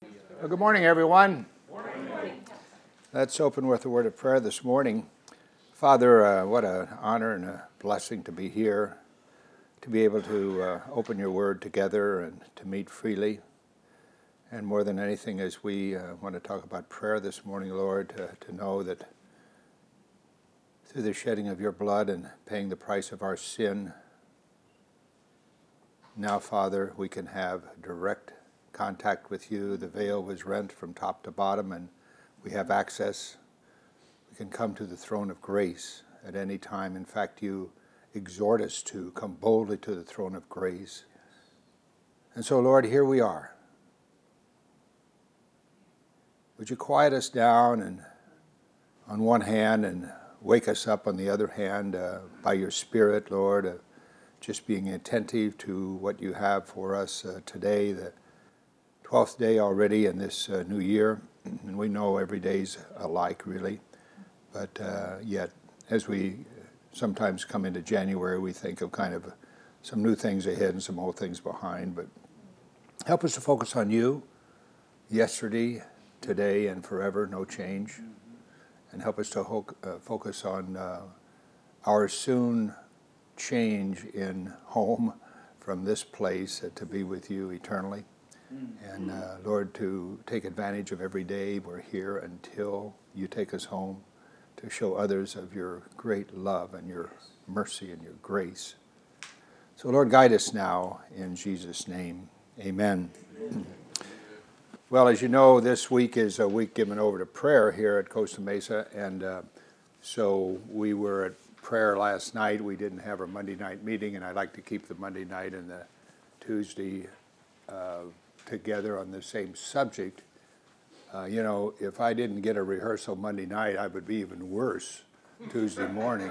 Well, good morning, everyone. Let's open with a word of prayer this morning. Father, what an honor and a blessing to be here, to be able to open your word together and to meet freely. And more than anything, as we want to talk about prayer this morning, Lord, to know that through the shedding of your blood and paying the price of our sin, now, Father, we can have direct contact with you. The veil was rent from top to bottom, and we have access. We can come to the throne of grace at any time. In fact, you exhort us to come boldly to the throne of grace. And so, Lord, here we are. Would you quiet us down and on one hand and wake us up on the other hand by your Spirit, Lord, just being attentive to what you have for us today, the 12th day already in this new year, and we know every day's alike, really. But yet, as we sometimes come into January, we think of kind of some new things ahead and some old things behind. But help us to focus on you, yesterday, today, and forever, no change. And help us to focus on our soon change in home from this place to be with you eternally. And Lord, to take advantage of every day we're here until you take us home, to show others of your great love and your mercy and your grace. So Lord, guide us now in Jesus' name. Amen. Well, as you know, this week is a week given over to prayer here at Costa Mesa, and so we were at prayer last night. We didn't have our Monday night meeting, and I like to keep the Monday night and the Tuesday together on the same subject. If I didn't get a rehearsal Monday night, I would be even worse Tuesday morning.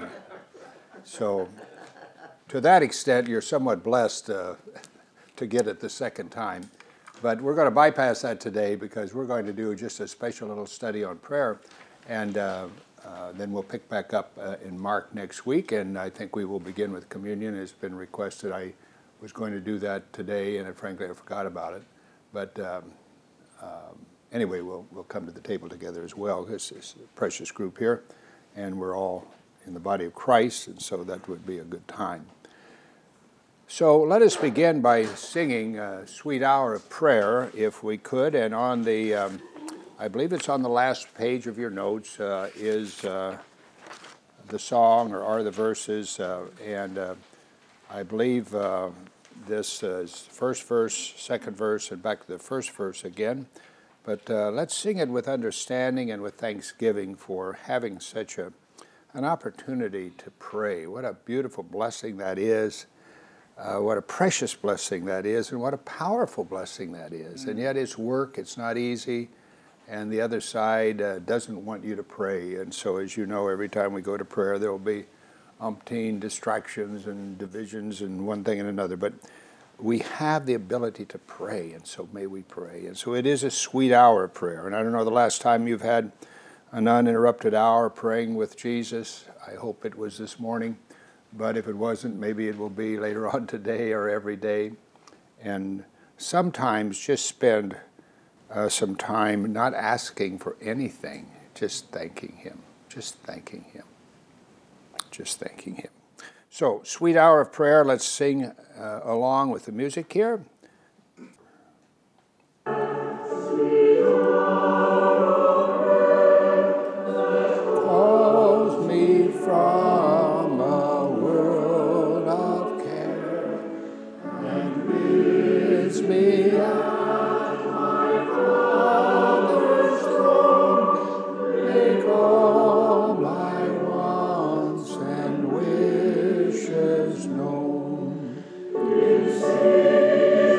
So to that extent, you're somewhat blessed to get it the second time. But we're going to bypass that today because we're going to do just a special little study on prayer, and then we'll pick back up in Mark next week, and I think we will begin with communion. It's been requested. I was going to do that today, and frankly, I forgot about it. But anyway, we'll come to the table together as well. This is a precious group here, and we're all in the body of Christ, and so that would be a good time. So let us begin by singing Sweet Hour of Prayer, if we could. And on the, I believe it's on the last page of your notes, is the song, or are the verses, and I believe this is first verse, second verse, and back to the first verse again. But let's sing it with understanding and with thanksgiving for having such an opportunity to pray. What a beautiful blessing that is. What a precious blessing that is, and what a powerful blessing that is. And yet it's work, it's not easy, and the other side doesn't want you to pray. And so, as you know, every time we go to prayer, there will be umpteen distractions and divisions and one thing and another. But we have the ability to pray, and so may we pray. And so it is a sweet hour of prayer. And I don't know the last time you've had an uninterrupted hour praying with Jesus. I hope it was this morning. But if it wasn't, maybe it will be later on today or every day. And sometimes just spend some time not asking for anything, just thanking Him, just thanking Him, just thanking Him. So, sweet hour of prayer, let's sing along with the music here. Calls me from a world of care and bids me at my Father's throne, make all my wants and wishes known. In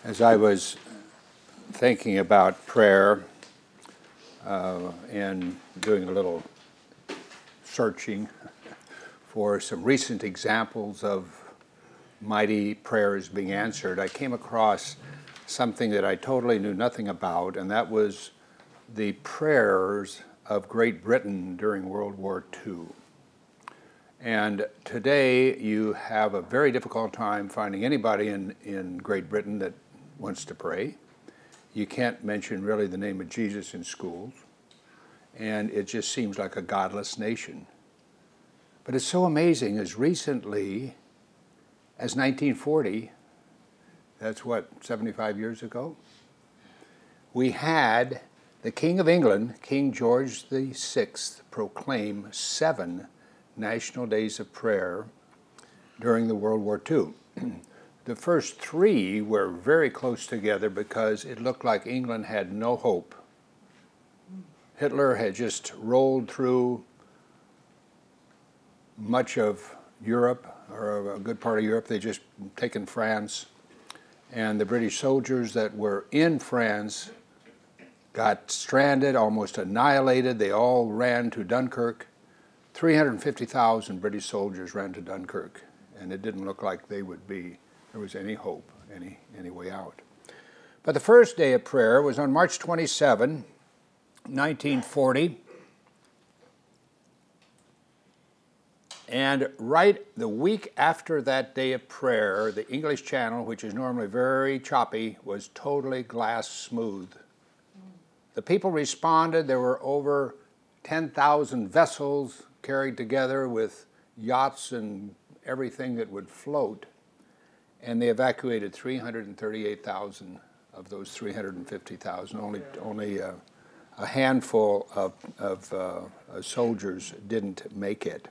As I was thinking about prayer and doing a little searching for some recent examples of mighty prayers being answered, I came across something that I totally knew nothing about, and that was the prayers of Great Britain during World War II. And today you have a very difficult time finding anybody in Great Britain that wants to pray. You can't mention really the name of Jesus in schools, and it just seems like a godless nation. But it's so amazing, as recently as 1940, that's what, 75 years ago? We had the King of England, King George VI, proclaim 7 national days of prayer during the World War II. The first 3 were very close together because it looked like England had no hope. Hitler had just rolled through much of Europe, or a good part of Europe. They'd just taken France, and the British soldiers that were in France got stranded, almost annihilated. They all ran to Dunkirk. 350,000 British soldiers ran to Dunkirk, and it didn't look like there was any hope, any way out. But the first day of prayer was on March 27, 1940, and right the week after that day of prayer, the English Channel, which is normally very choppy, was totally glass smooth. The people responded. There were over 10,000 vessels carried together with yachts and everything that would float, and they evacuated 338,000 of those 350,000. Only a handful of soldiers didn't make it.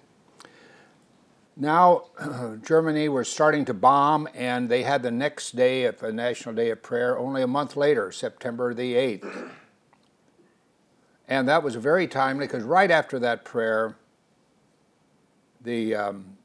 Now, Germany was starting to bomb, and they had the next day of a National Day of Prayer only a month later, September the 8th. And that was very timely, because right after that prayer, the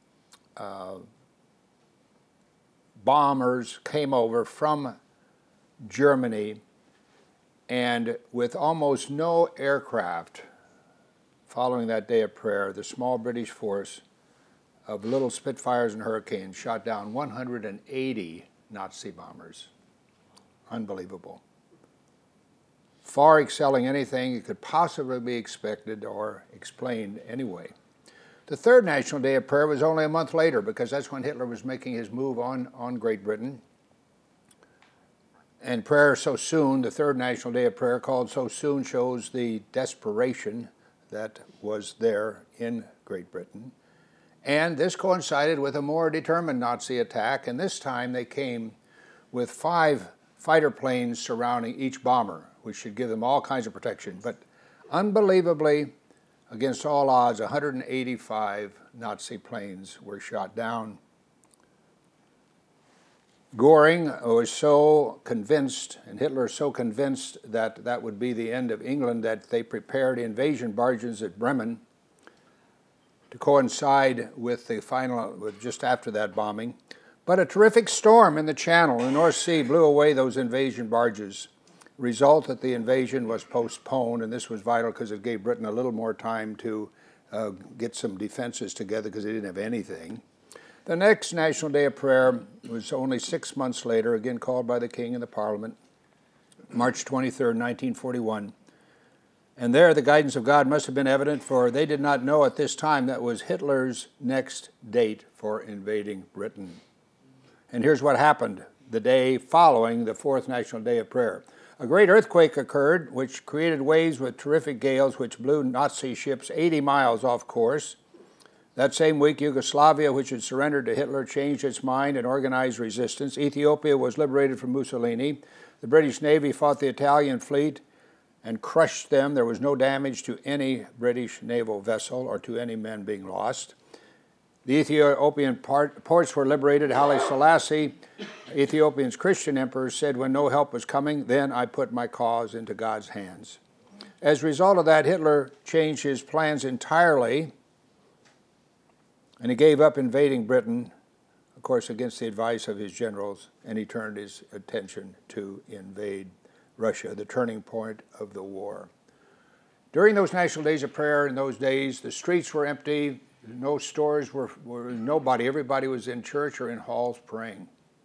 bombers came over from Germany, and with almost no aircraft following that day of prayer, the small British force of little Spitfires and Hurricanes shot down 180 Nazi bombers. Unbelievable. Far excelling anything that could possibly be expected or explained anyway. The third National Day of Prayer was only a month later, because that's when Hitler was making his move on Great Britain. And prayer so soon, the third National Day of Prayer called so soon, shows the desperation that was there in Great Britain. And this coincided with a more determined Nazi attack, and this time they came with 5 fighter planes surrounding each bomber, which should give them all kinds of protection. But unbelievably, against all odds, 185 Nazi planes were shot down. Goring was so convinced, and Hitler so convinced, that that would be the end of England, that they prepared invasion barges at Bremen to coincide with just after that bombing. But a terrific storm in the Channel, the North Sea, blew away those invasion barges. Result that the invasion was postponed, and this was vital because it gave Britain a little more time to get some defenses together, because they didn't have anything. The next National Day of Prayer was only 6 months later, again called by the King and the Parliament, March 23, 1941. And there the guidance of God must have been evident, for they did not know at this time that was Hitler's next date for invading Britain. And here's what happened the day following the fourth National Day of Prayer. A great earthquake occurred, which created waves with terrific gales, which blew Nazi ships 80 miles off course. That same week, Yugoslavia, which had surrendered to Hitler, changed its mind and organized resistance. Ethiopia was liberated from Mussolini. The British Navy fought the Italian fleet and crushed them. There was no damage to any British naval vessel or to any men being lost. The Ethiopian ports were liberated. Haile Selassie, Ethiopia's Christian emperor, said, when no help was coming, then I put my cause into God's hands. As a result of that, Hitler changed his plans entirely, and he gave up invading Britain of course, against the advice of his generals, and he turned his attention to invade Russia, the turning point of the war. During those national days of prayer, in those days, the streets were empty, no stores were nobody. Everybody was in church or in halls praying.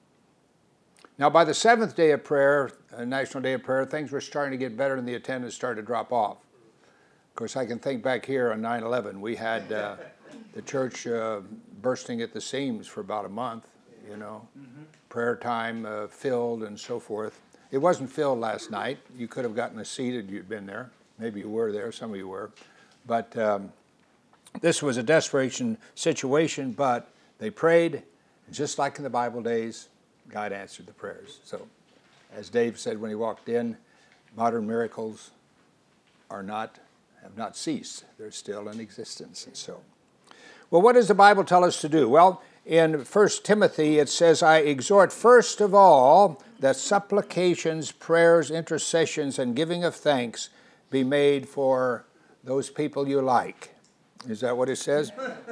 Now, by the seventh day of prayer, National Day of Prayer, things were starting to get better and the attendance started to drop off. Of course, I can think back here on 9/11. We had the church bursting at the seams for about a month, you know. Prayer time filled and so forth. It wasn't filled last night. You could have gotten a seat if you'd been there. Maybe you were there, some of you were. But this was a desperation situation, but they prayed, and just like in the Bible days, God answered the prayers. So, as Dave said when he walked in, modern miracles have not ceased. They're still in existence. And so, well, what does the Bible tell us to do? Well, in 1 Timothy, it says, I exhort first of all that supplications, prayers, intercessions, and giving of thanks be made for those people you like. Is that what it says?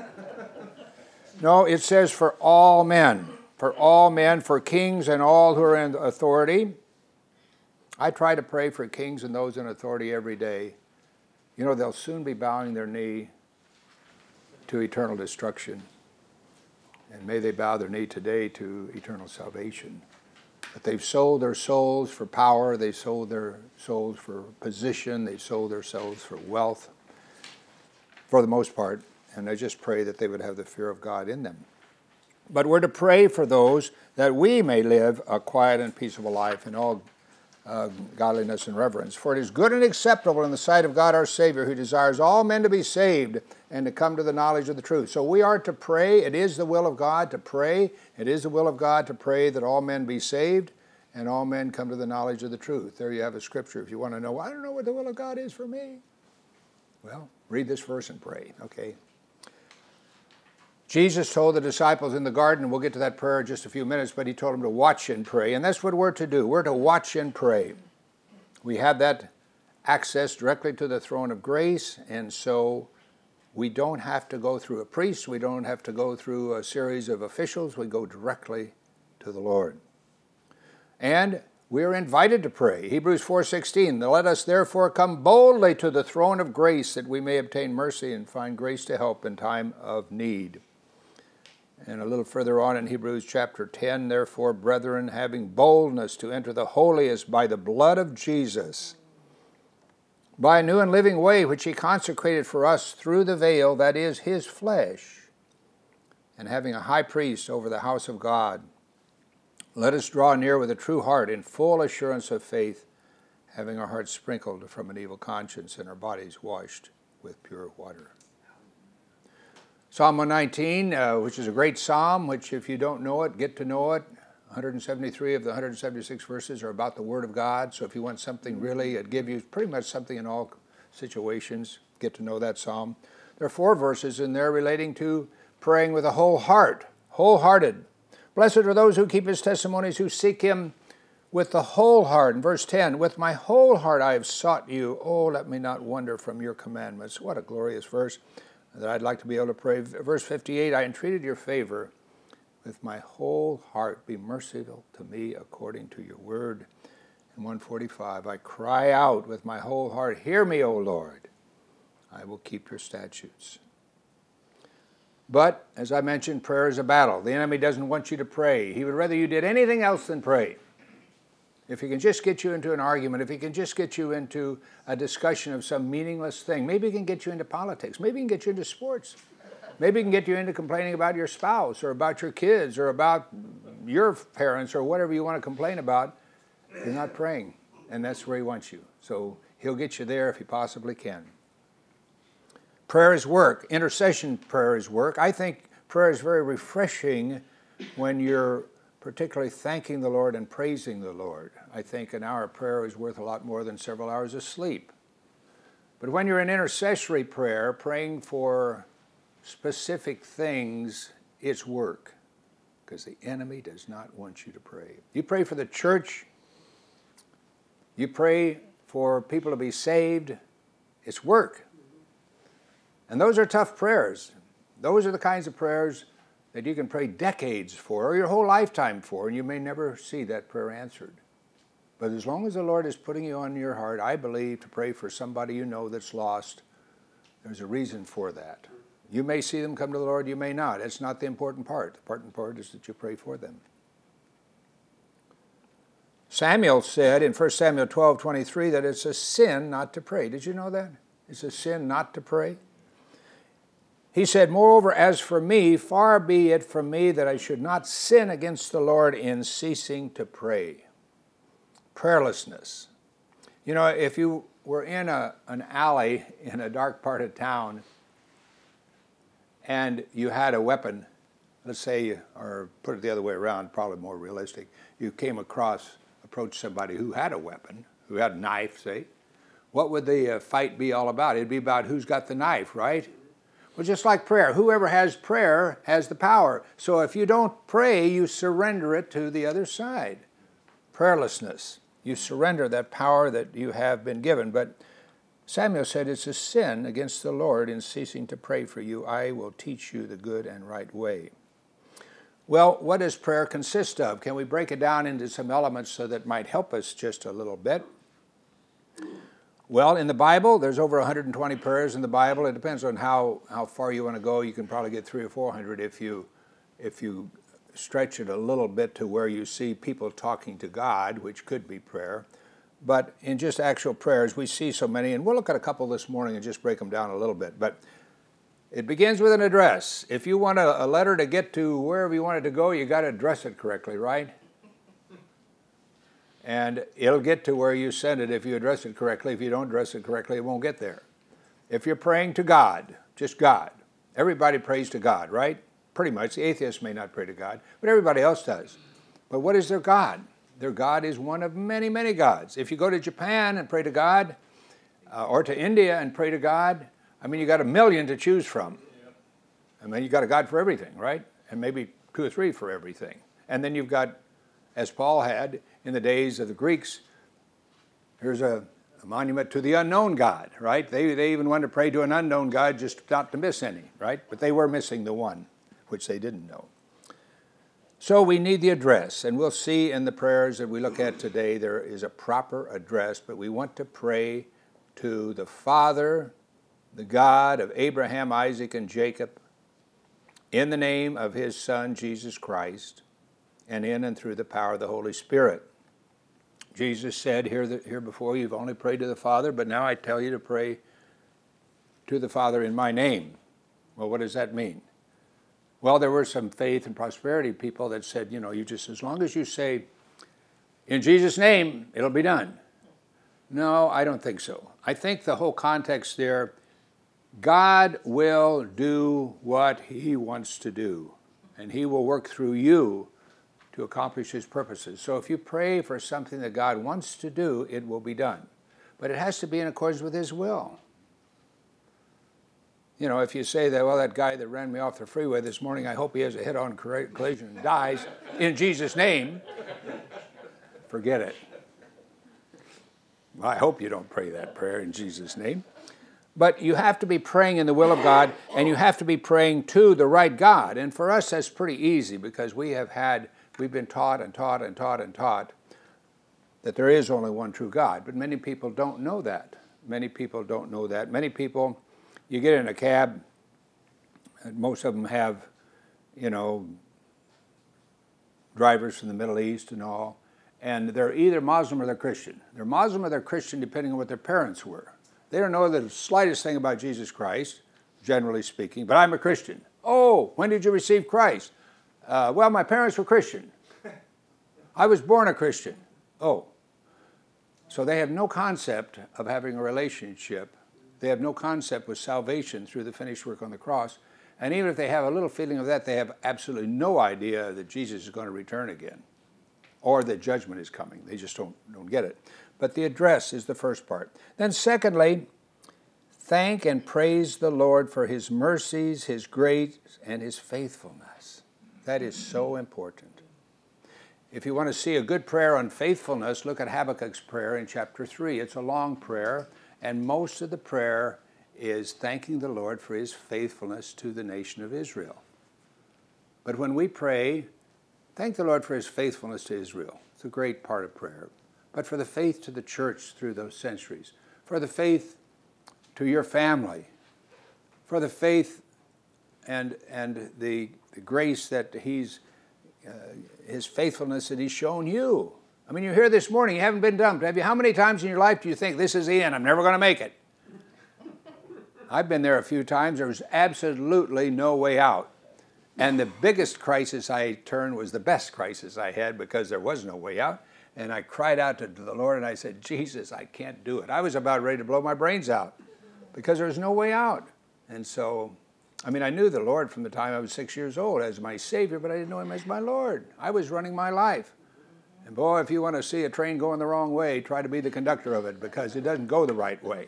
No, it says for all men. For all men, for kings and all who are in authority. I try to pray for kings and those in authority every day. You know, they'll soon be bowing their knee to eternal destruction. And may they bow their knee today to eternal salvation. But they've sold their souls for power. They've sold their souls for position. They've sold their souls for wealth, for the most part. And I just pray that they would have the fear of God in them. But we're to pray for those that we may live a quiet and peaceable life in all godliness and reverence. For it is good and acceptable in the sight of God our Savior, who desires all men to be saved and to come to the knowledge of the truth. So we are to pray. It is the will of God to pray. It is the will of God to pray that all men be saved and all men come to the knowledge of the truth. There you have a scripture. If you want to know, I don't know what the will of God is for me. Well, read this verse and pray, okay? Jesus told the disciples in the garden, we'll get to that prayer in just a few minutes, but he told them to watch and pray. And that's what we're to do. We're to watch and pray. We have that access directly to the throne of grace, and so we don't have to go through a priest. We don't have to go through a series of officials. We go directly to the Lord. And we are invited to pray. Hebrews 4:16, let us therefore come boldly to the throne of grace that we may obtain mercy and find grace to help in time of need. And a little further on in Hebrews chapter 10, therefore, brethren, having boldness to enter the holiest by the blood of Jesus, by a new and living way which he consecrated for us through the veil, that is, his flesh, and having a high priest over the house of God, let us draw near with a true heart in full assurance of faith, having our hearts sprinkled from an evil conscience and our bodies washed with pure water. Psalm 119, which is a great psalm, which if you don't know it, get to know it. 173 of the 176 verses are about the Word of God. So if you want something really, it gives you pretty much something in all situations. Get to know that psalm. There are 4 verses in there relating to praying with a whole heart, wholehearted. Blessed are those who keep his testimonies, who seek him with the whole heart. In verse 10, with my whole heart I have sought you. Oh, let me not wander from your commandments. What a glorious verse that I'd like to be able to pray. Verse 58, I entreated your favor with my whole heart. Be merciful to me according to your word. In 145, I cry out with my whole heart, hear me, O Lord. I will keep your statutes. But, as I mentioned, prayer is a battle. The enemy doesn't want you to pray. He would rather you did anything else than pray. If he can just get you into an argument, if he can just get you into a discussion of some meaningless thing, maybe he can get you into politics, maybe he can get you into sports, maybe he can get you into complaining about your spouse or about your kids or about your parents or whatever you want to complain about, you're not praying, and that's where he wants you. So he'll get you there if he possibly can. Prayer is work. Intercession prayer is work. I think prayer is very refreshing when you're particularly thanking the Lord and praising the Lord. I think an hour of prayer is worth a lot more than several hours of sleep. But when you're in intercessory prayer, praying for specific things, it's work, because the enemy does not want you to pray. You pray for the church, you pray for people to be saved, it's work. And those are tough prayers. Those are the kinds of prayers that you can pray decades for or your whole lifetime for, and you may never see that prayer answered. But as long as the Lord is putting you on your heart, I believe, to pray for somebody you know that's lost, there's a reason for that. You may see them come to the Lord, you may not. That's not the important part. The important part is that you pray for them. Samuel said in 1 Samuel 12:23 that it's a sin not to pray. Did you know that? It's a sin not to pray. He said, moreover, as for me, far be it from me that I should not sin against the Lord in ceasing to pray. Prayerlessness. You know, if you were in an alley in a dark part of town and you had a weapon, let's say, or put it the other way around, probably more realistic, you approached somebody who had a weapon, who had a knife, say, what would the fight be all about? It'd be about who's got the knife, right? Well, just like prayer, whoever has prayer has the power. So if you don't pray, you surrender it to the other side. Prayerlessness. You surrender that power that you have been given. But Samuel said it's a sin against the Lord in ceasing to pray for you. I will teach you the good and right way. Well, what does prayer consist of? Can we break it down into some elements so that might help us just a little bit? Well, in the Bible, there's over 120 prayers in the Bible. It depends on how far you want to go. You can probably get 300 or 400 if you stretch it a little bit to where you see people talking to God, which could be prayer. But in just actual prayers, we see so many, and we'll look at a couple this morning and just break them down a little bit. But it begins with an address. If you want a letter to get to wherever you want it to go, you got to address it correctly, right? And it'll get to where you send it if you address it correctly. If you don't address it correctly, it won't get there. If you're praying to God, just God, everybody prays to God, right? Pretty much. The atheists may not pray to God, but everybody else does. But what is their God? Their God is one of many, many gods. If you go to Japan and pray to God, or to India and pray to God, I mean, you got a million to choose from. I mean, you got a God for everything, right? And maybe 2 or 3 for everything. And then you've got, as Paul had in the days of the Greeks, here's a monument to the unknown God, right? They even wanted to pray to an unknown God just not to miss any, right? But they were missing the one, which they didn't know. So we need the address, and we'll see in the prayers that we look at today there is a proper address, but we want to pray to the Father, the God of Abraham, Isaac, and Jacob, in the name of his Son, Jesus Christ, and in and through the power of the Holy Spirit. Jesus said here before, you've only prayed to the Father, but now I tell you to pray to the Father in my name. Well, what does that mean? Well, there were some faith and prosperity people that said, you just, as long as you say, in Jesus' name, it'll be done. No, I don't think so. I think the whole context there, God will do what he wants to do, and he will work through you to accomplish his purposes. So if you pray for something that God wants to do, it will be done. But it has to be in accordance with his will. If you say that, well, that guy that ran me off the freeway this morning, I hope he has a head-on collision and dies in Jesus' name, forget it. Well, I hope you don't pray that prayer in Jesus' name. But you have to be praying in the will of God, and you have to be praying to the right God. And for us, that's pretty easy because we've been taught that there is only one true God. But many people don't know that. Many people, you get in a cab, and most of them have, drivers from the Middle East and all, and they're either Muslim or they're Christian. They're Muslim or they're Christian depending on what their parents were. They don't know the slightest thing about Jesus Christ, generally speaking, but I'm a Christian. Oh, when did you receive Christ? Well, my parents were Christian. I was born a Christian. Oh. So they have no concept of having a relationship. They have no concept with salvation through the finished work on the cross. And even if they have a little feeling of that, they have absolutely no idea that Jesus is going to return again or that judgment is coming. They just don't get it. But the address is the first part. Then secondly, thank and praise the Lord for his mercies, his grace, and his faithfulness. That is so important. If you want to see a good prayer on faithfulness, look at Habakkuk's prayer in chapter 3. It's a long prayer, and most of the prayer is thanking the Lord for his faithfulness to the nation of Israel. But when we pray, thank the Lord for his faithfulness to Israel. It's a great part of prayer. But for the faith to the church through those centuries, for the faith to your family, for the faith and the grace that his faithfulness that he's shown you. I mean, you're here this morning, you haven't been dumped, have you? How many times in your life do you think, this is the end, I'm never going to make it? I've been there a few times. There was absolutely no way out. And the biggest crisis I turned was the best crisis I had because there was no way out. And I cried out to the Lord and I said, Jesus, I can't do it. I was about ready to blow my brains out because there was no way out. And so, I mean, I knew the Lord from the time I was 6 years old as my Savior, but I didn't know him as my Lord. I was running my life. And boy, if you want to see a train going the wrong way, try to be the conductor of it because it doesn't go the right way.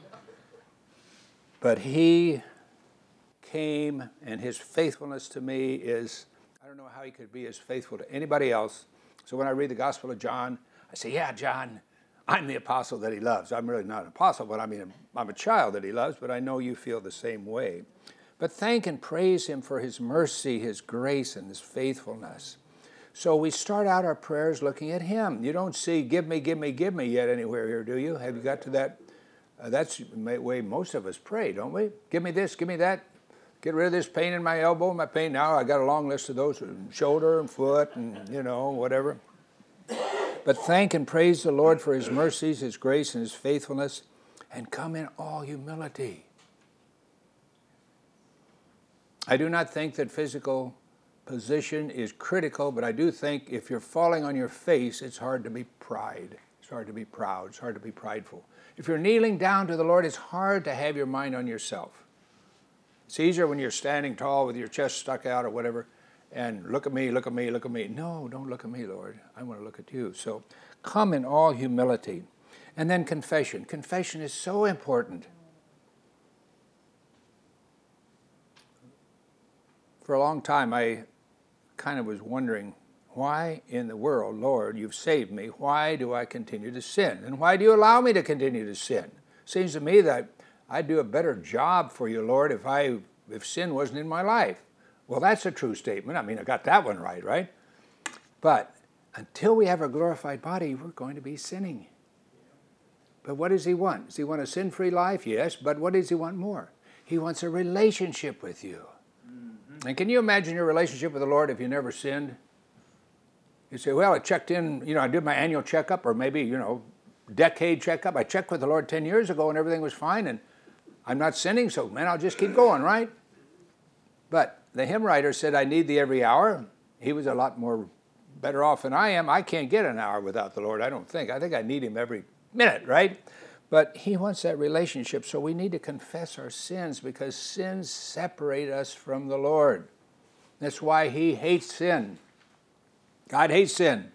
But he came, and his faithfulness to me is, I don't know how he could be as faithful to anybody else. So when I read the Gospel of John, I say, yeah, John, I'm the apostle that he loves. I'm really not an apostle, but I mean, I'm a child that he loves, but I know you feel the same way. But thank and praise him for his mercy, his grace, and his faithfulness. So we start out our prayers looking at him. You don't see, give me, give me, give me yet anywhere here, do you? Have you got to that? That's the way most of us pray, don't we? Give me this, give me that. Get rid of this pain in my elbow, my pain. Now I got a long list of those, shoulder and foot and, whatever. But thank and praise the Lord for his mercies, his grace, and his faithfulness, and come in all humility. I do not think that physical position is critical, but I do think if you're falling on your face, it's hard to be pride. It's hard to be proud. It's hard to be prideful. If you're kneeling down to the Lord, it's hard to have your mind on yourself. It's easier when you're standing tall with your chest stuck out or whatever, and look at me, look at me, look at me. No, don't look at me, Lord. I want to look at you. So come in all humility. And then confession. Confession is so important. For a long time, I kind of was wondering, why in the world, Lord, you've saved me, why do I continue to sin? And why do you allow me to continue to sin? Seems to me that I'd do a better job for you, Lord, if sin wasn't in my life. Well, that's a true statement. I mean, I got that one right? But until we have a glorified body, we're going to be sinning. But what does he want? Does he want a sin-free life? Yes, but what does he want more? He wants a relationship with you. Mm-hmm. And can you imagine your relationship with the Lord if you never sinned? You say, well, I checked in, I did my annual checkup, or maybe, decade checkup. I checked with the Lord 10 years ago and everything was fine, and I'm not sinning, so man, I'll just keep going, right? But the hymn writer said, I need thee every hour. He was a lot more better off than I am. I can't get an hour without the Lord, I don't think. I think I need him every minute, right? But he wants that relationship, so we need to confess our sins because sins separate us from the Lord. That's why he hates sin. God hates sin.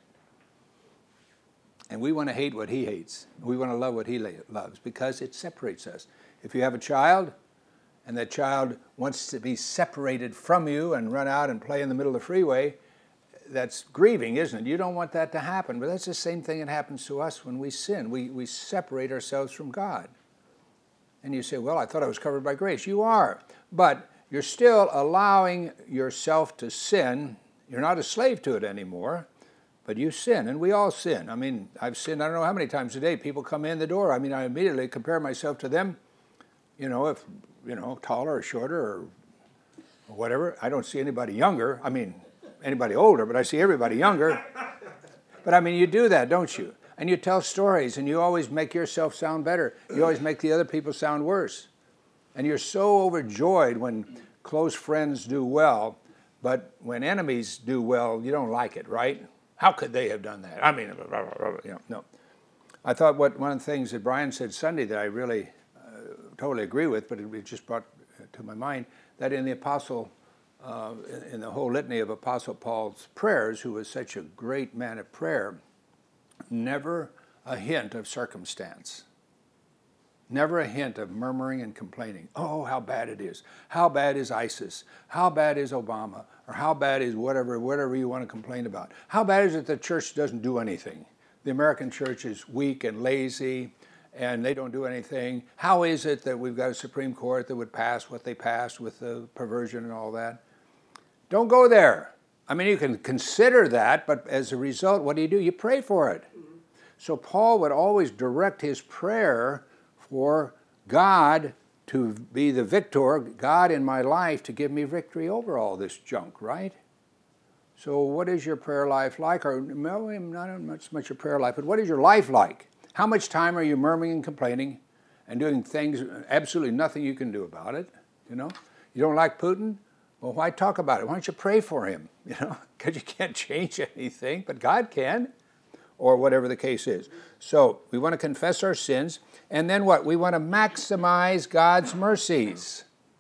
And we want to hate what he hates. We want to love what he loves because it separates us. If you have a child and that child wants to be separated from you and run out and play in the middle of the freeway, that's grieving, isn't it? You don't want that to happen. But that's the same thing that happens to us when we sin. We separate ourselves from God. And you say, well, I thought I was covered by grace. You are. But you're still allowing yourself to sin. You're not a slave to it anymore, but you sin, and we all sin. I mean, I've sinned I don't know how many times a day. People come in the door. I mean, I immediately compare myself to them, if, taller or shorter or whatever. I don't see anybody younger. I mean, anybody older, but I see everybody younger. But I mean, you do that, don't you? And you tell stories, and you always make yourself sound better. You always make the other people sound worse. And you're so overjoyed when close friends do well. But when enemies do well, you don't like it, right? How could they have done that? I mean, no. I thought one of the things that Brian said Sunday that I really totally agree with, but it just brought to my mind, that in the apostle, in the whole litany of Apostle Paul's prayers, who was such a great man of prayer, never a hint of circumstance. Never a hint of murmuring and complaining. Oh, how bad it is. How bad is ISIS? How bad is Obama? Or how bad is whatever you want to complain about? How bad is it the church doesn't do anything? The American church is weak and lazy, and they don't do anything. How is it that we've got a Supreme Court that would pass what they passed with the perversion and all that? Don't go there. I mean, you can consider that, but as a result, what do? You pray for it. So Paul would always direct his prayer for God to be the victor, God in my life to give me victory over all this junk, right? So what is your prayer life like? Or no, not so much your prayer life, but what is your life like? How much time are you murmuring and complaining and doing things, absolutely nothing you can do about it? You know, you don't like Putin? Well, why talk about it? Why don't you pray for him? You know, because you can't change anything, but God can, or whatever the case is. So we want to confess our sins, and then what? We want to maximize God's mercies.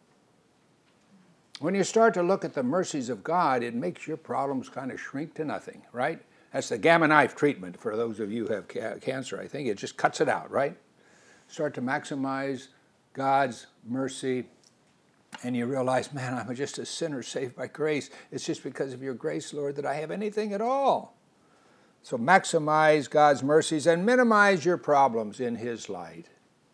When you start to look at the mercies of God, it makes your problems kind of shrink to nothing, right? That's the Gamma knife treatment for those of you who have cancer, I think. It just cuts it out, right? Start to maximize God's mercy, and you realize, man, I'm just a sinner saved by grace. It's just because of your grace, Lord, that I have anything at all. So maximize God's mercies and minimize your problems in His light.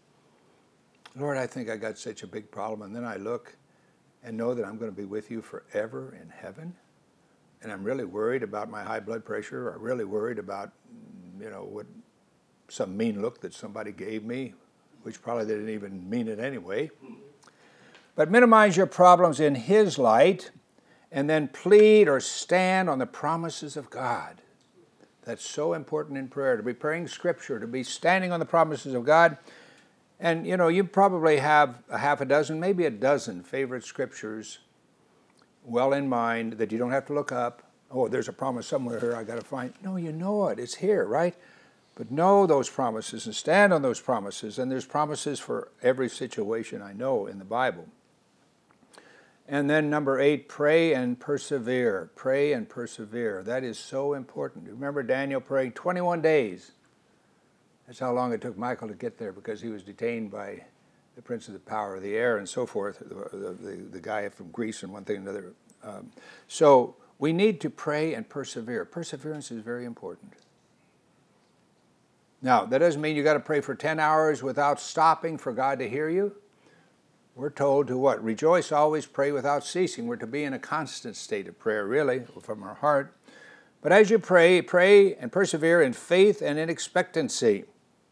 Lord, I think I got such a big problem, and then I look and know that I'm going to be with you forever in heaven. And I'm really worried about my high blood pressure, or really worried about, what some mean look that somebody gave me, which probably they didn't even mean it anyway. But minimize your problems in His light, and then plead or stand on the promises of God. That's so important in prayer, to be praying Scripture, to be standing on the promises of God. And, you probably have a half a dozen, maybe a dozen favorite Scriptures well in mind that you don't have to look up. Oh, there's a promise somewhere here I got to find. No, you know it. It's here, right? But know those promises and stand on those promises. And there's promises for every situation I know in the Bible. And then number 8, pray and persevere. Pray and persevere. That is so important. Remember Daniel praying 21 days. That's how long it took Michael to get there, because he was detained by the prince of the power of the air and so forth, the guy from Greece and one thing and another. So we need to pray and persevere. Perseverance is very important. Now, that doesn't mean you got to pray for 10 hours without stopping for God to hear you. We're told to what? Rejoice always, pray without ceasing. We're to be in a constant state of prayer, really, from our heart. But as you pray, pray and persevere in faith and in expectancy.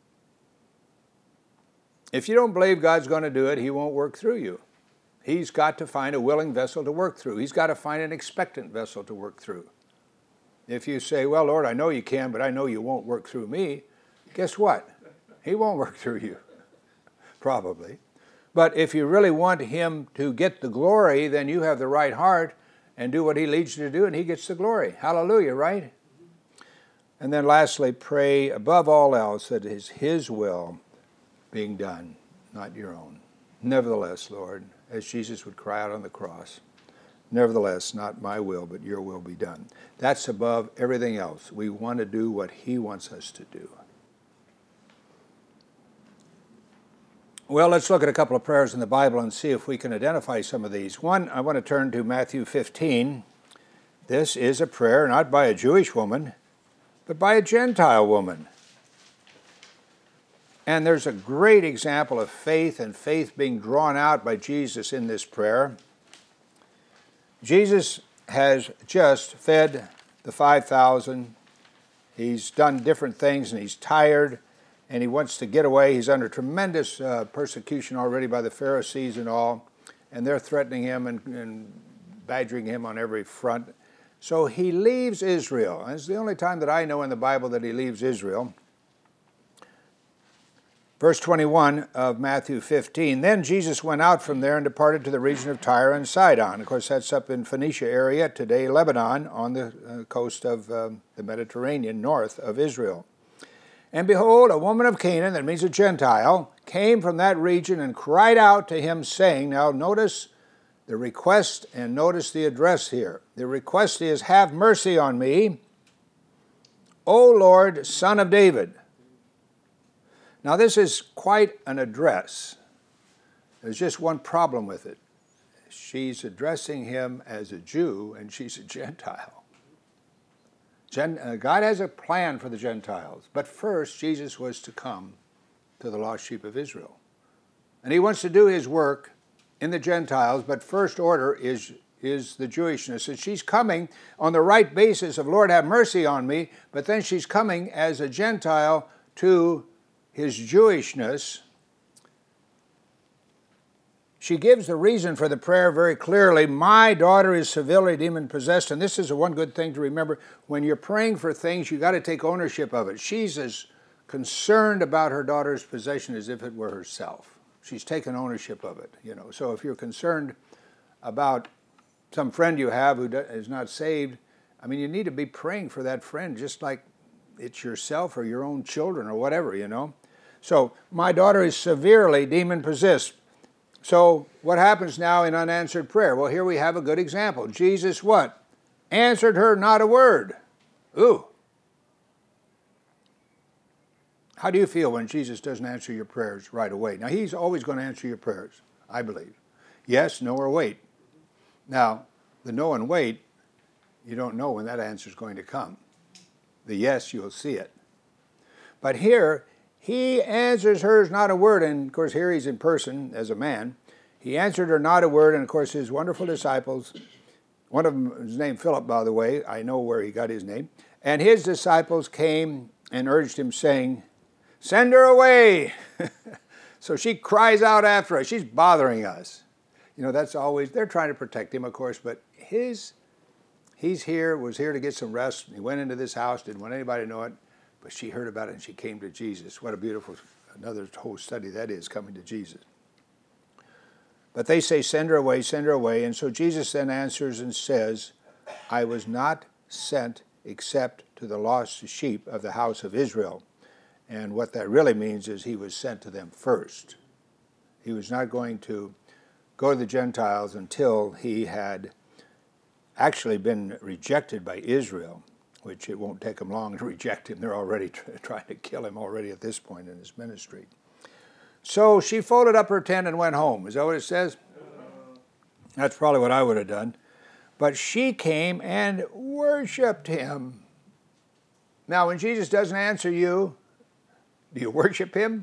If you don't believe God's going to do it, He won't work through you. He's got to find a willing vessel to work through. He's got to find an expectant vessel to work through. If you say, well, Lord, I know you can, but I know you won't work through me, guess what? He won't work through you, probably. But if you really want Him to get the glory, then you have the right heart and do what He leads you to do, and He gets the glory. Hallelujah, right? And then lastly, pray above all else that it is His will being done, not your own. Nevertheless, Lord, as Jesus would cry out on the cross, nevertheless, not my will, but your will be done. That's above everything else. We want to do what He wants us to do. Well, let's look at a couple of prayers in the Bible and see if we can identify some of these. One, I want to turn to Matthew 15. This is a prayer not by a Jewish woman, but by a Gentile woman. And there's a great example of faith and faith being drawn out by Jesus in this prayer. Jesus has just fed the 5,000. He's done different things, and he's tired, and he wants to get away. He's under tremendous persecution already by the Pharisees and all, and they're threatening him and badgering him on every front. So he leaves Israel. And it's the only time that I know in the Bible that he leaves Israel. Verse 21 of Matthew 15, then Jesus went out from there and departed to the region of Tyre and Sidon. Of course, that's up in Phoenicia area, today Lebanon, on the coast of the Mediterranean, north of Israel. And behold, a woman of Canaan, that means a Gentile, came from that region and cried out to him, saying, now notice the request and notice the address here. The request is, have mercy on me, O Lord, Son of David. Now, this is quite an address. There's just one problem with it. She's addressing him as a Jew, and she's a Gentile. God has a plan for the Gentiles, but first, Jesus was to come to the lost sheep of Israel. And he wants to do his work in the Gentiles, but first order is is the Jewishness. And she's coming on the right basis of, Lord, have mercy on me, but then she's coming as a Gentile to his Jewishness. She gives the reason for the prayer very clearly. My daughter is severely demon-possessed, and this is one good thing to remember. When you're praying for things, you've got to take ownership of it. She's as concerned about her daughter's possession as if it were herself. She's taken ownership of it, you know. So if you're concerned about some friend you have who is not saved, I mean, you need to be praying for that friend just like it's yourself or your own children or whatever, you know. So, my daughter is severely demon-possessed. So, what happens now in unanswered prayer? Well, here we have a good example. Jesus what? Answered her not a word. Ooh. How do you feel when Jesus doesn't answer your prayers right away? Now, he's always going to answer your prayers, I believe. Yes, no, or wait. Now, the no and wait, you don't know when that answer is going to come. The yes, you'll see it. But here, he answers her not a word, and of course here he's in person as a man. He answered her not a word, and of course his wonderful disciples, one of them is named Philip, by the way, I know where he got his name, and his disciples came and urged him, saying, send her away. So she cries out after us, she's bothering us. You know, that's always, they're trying to protect him, of course, but was here to get some rest. He went into this house, didn't want anybody to know it. But she heard about it and she came to Jesus. What a beautiful, another whole study that is, coming to Jesus. But they say, send her away, send her away. And so Jesus then answers and says, I was not sent except to the lost sheep of the house of Israel. And what that really means is he was sent to them first. He was not going to go to the Gentiles until he had actually been rejected by Israel, which it won't take them long to reject him. They're already trying to kill him already at this point in his ministry. So she folded up her tent and went home. Is that what it says? That's probably what I would have done. But she came and worshiped him. Now, when Jesus doesn't answer you, do you worship him?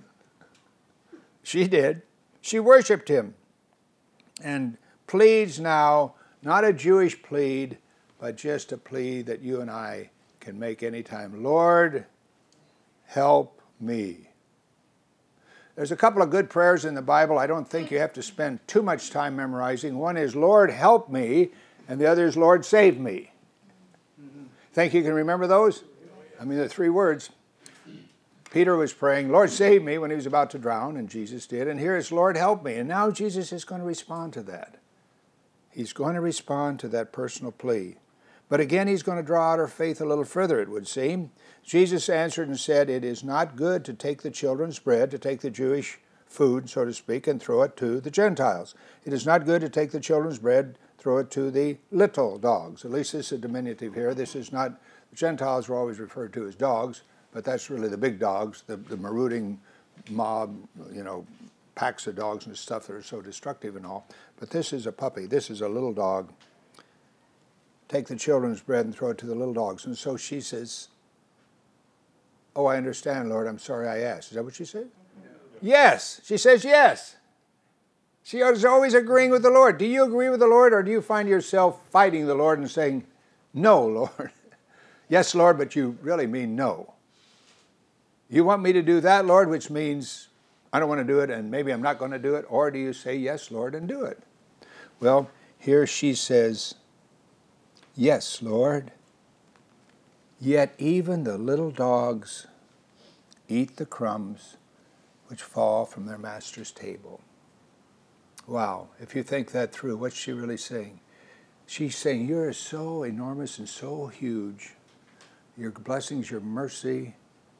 She did. She worshiped him and pleads now, not a Jewish plead, but just a plea that you and I can make anytime. Lord, help me. There's a couple of good prayers in the Bible I don't think you have to spend too much time memorizing. One is, Lord, help me, and the other is, Lord, save me. Think you can remember those? I mean, they're 3 words. Peter was praying, Lord, save me, when he was about to drown, and Jesus did. And here is, Lord, help me. And now Jesus is going to respond to that. He's going to respond to that personal plea. But again, he's going to draw out her faith a little further, it would seem. Jesus answered and said, it is not good to take the children's bread, to take the Jewish food, so to speak, and throw it to the Gentiles. It is not good to take the children's bread, throw it to the little dogs. At least this is a diminutive here. This is not, the Gentiles were always referred to as dogs, but that's really the big dogs, the marauding mob, you know, packs of dogs and stuff that are so destructive and all. But this is a puppy. This is a little dog. Take the children's bread and throw it to the little dogs. And so she says, oh, I understand, Lord. I'm sorry I asked. Is that what she said? No. Yes. She says yes. She is always agreeing with the Lord. Do you agree with the Lord, or do you find yourself fighting the Lord and saying, no, Lord? Yes, Lord, but you really mean no. You want me to do that, Lord, which means I don't want to do it and maybe I'm not going to do it, or do you say, yes, Lord, and do it? Well, here she says, yes, Lord, yet even the little dogs eat the crumbs which fall from their master's table. Wow, if you think that through, what's she really saying? She's saying, you're so enormous and so huge, your blessings, your mercy,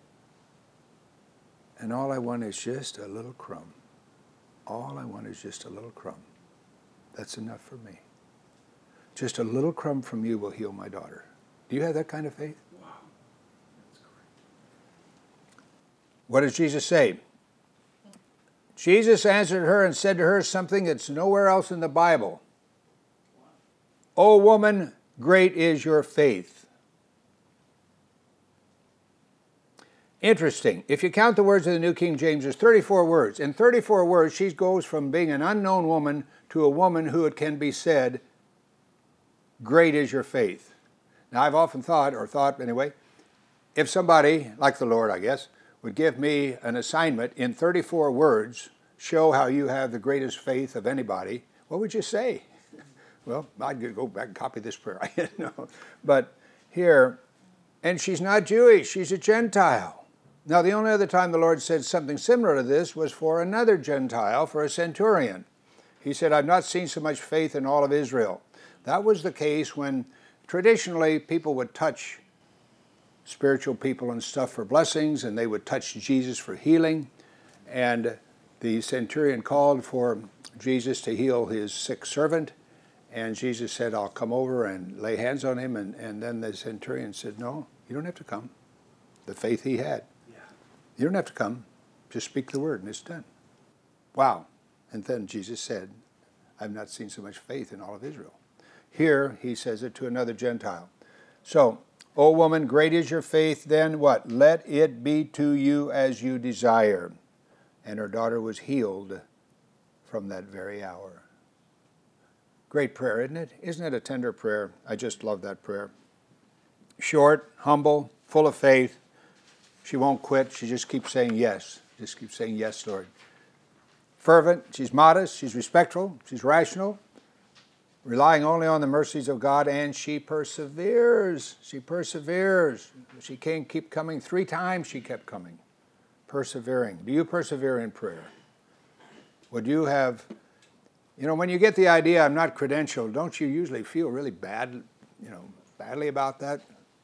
and all I want is just a little crumb. All I want is just a little crumb. That's enough for me. Just a little crumb from you will heal my daughter. Do you have that kind of faith? Wow. That's great. What does Jesus say? Jesus answered her and said to her something that's nowhere else in the Bible. O woman, great is your faith. Interesting. If you count the words of the New King James, there's 34 words. In 34 words, she goes from being an unknown woman to a woman who, it can be said, great is your faith. Now, I've often thought anyway, if somebody, like the Lord, I guess, would give me an assignment in 34 words, show how you have the greatest faith of anybody, what would you say? Well, I'd go back and copy this prayer. No. But here, and she's not Jewish, she's a Gentile. Now, the only other time the Lord said something similar to this was for another Gentile, for a centurion. He said, I've not seen so much faith in all of Israel. That was the case when traditionally people would touch spiritual people and stuff for blessings, and they would touch Jesus for healing. And the centurion called for Jesus to heal his sick servant. And Jesus said, I'll come over and lay hands on him. And then the centurion said, no, you don't have to come. The faith he had. Yeah. You don't have to come. Just speak the word and it's done. Wow. And then Jesus said, I've not seen so much faith in all of Israel. Here he says it to another Gentile. So, O woman, great is your faith, then what? Let it be to you as you desire. And her daughter was healed from that very hour. Great prayer, isn't it? Isn't it a tender prayer? I just love that prayer. Short, humble, full of faith. She won't quit. She just keeps saying yes. Just keeps saying yes, Lord. Fervent. She's modest. She's respectful. She's rational. Relying only on the mercies of God, and she perseveres. She perseveres. She can't keep coming. 3 times she kept coming. Persevering. Do you persevere in prayer? Would you have... when you get the idea I'm not credentialed, don't you usually feel really bad, badly about that?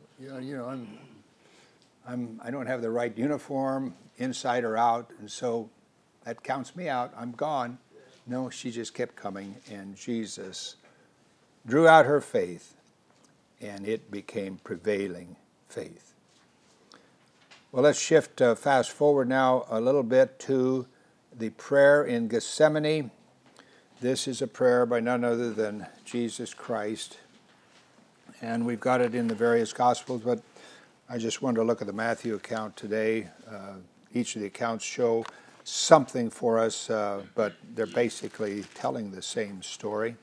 I don't have the right uniform, inside or out, and so that counts me out. I'm gone. No, she just kept coming, and Jesus drew out her faith, and it became prevailing faith. Well, let's shift fast forward now a little bit to the prayer in Gethsemane. This is a prayer by none other than Jesus Christ. And we've got it in the various Gospels, but I just wanted to look at the Matthew account today. Each of the accounts show something for us, but they're basically telling the same story.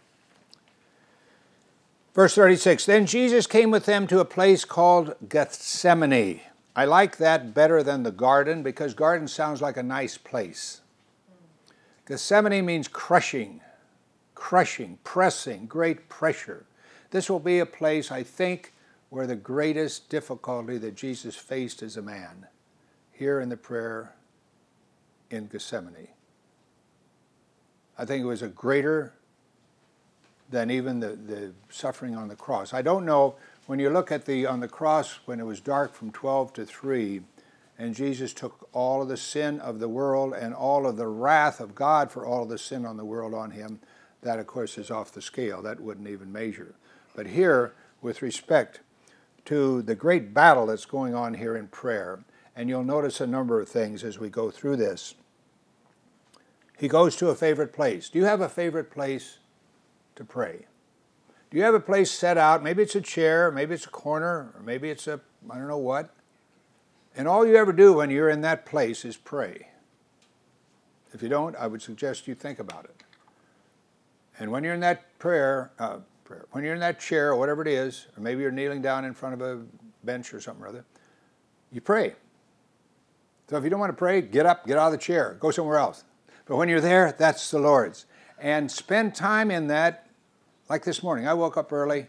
Verse 36, Then Jesus came with them to a place called Gethsemane. I like that better than the garden, because garden sounds like a nice place. Gethsemane means crushing, pressing, great pressure. This will be a place, I think, where the greatest difficulty that Jesus faced as a man, here in the prayer in Gethsemane. I think it was a greater than even the suffering on the cross. I don't know, when you look at on the cross, when it was dark from 12 to 3, and Jesus took all of the sin of the world and all of the wrath of God for all of the sin on the world on him, that, of course, is off the scale. That wouldn't even measure. But here, with respect to the great battle that's going on here in prayer, and you'll notice a number of things as we go through this. He goes to a favorite place. Do you have a favorite place to pray? Do you have a place set out? Maybe it's a chair, maybe it's a corner, or maybe it's I don't know what. And all you ever do when you're in that place is pray. If you don't, I would suggest you think about it. And when you're in that when you're in that chair or whatever it is, or maybe you're kneeling down in front of a bench or something or other, you pray. So if you don't want to pray, get up, get out of the chair, go somewhere else. But when you're there, that's the Lord's. And spend time in that, like this morning. I woke up early,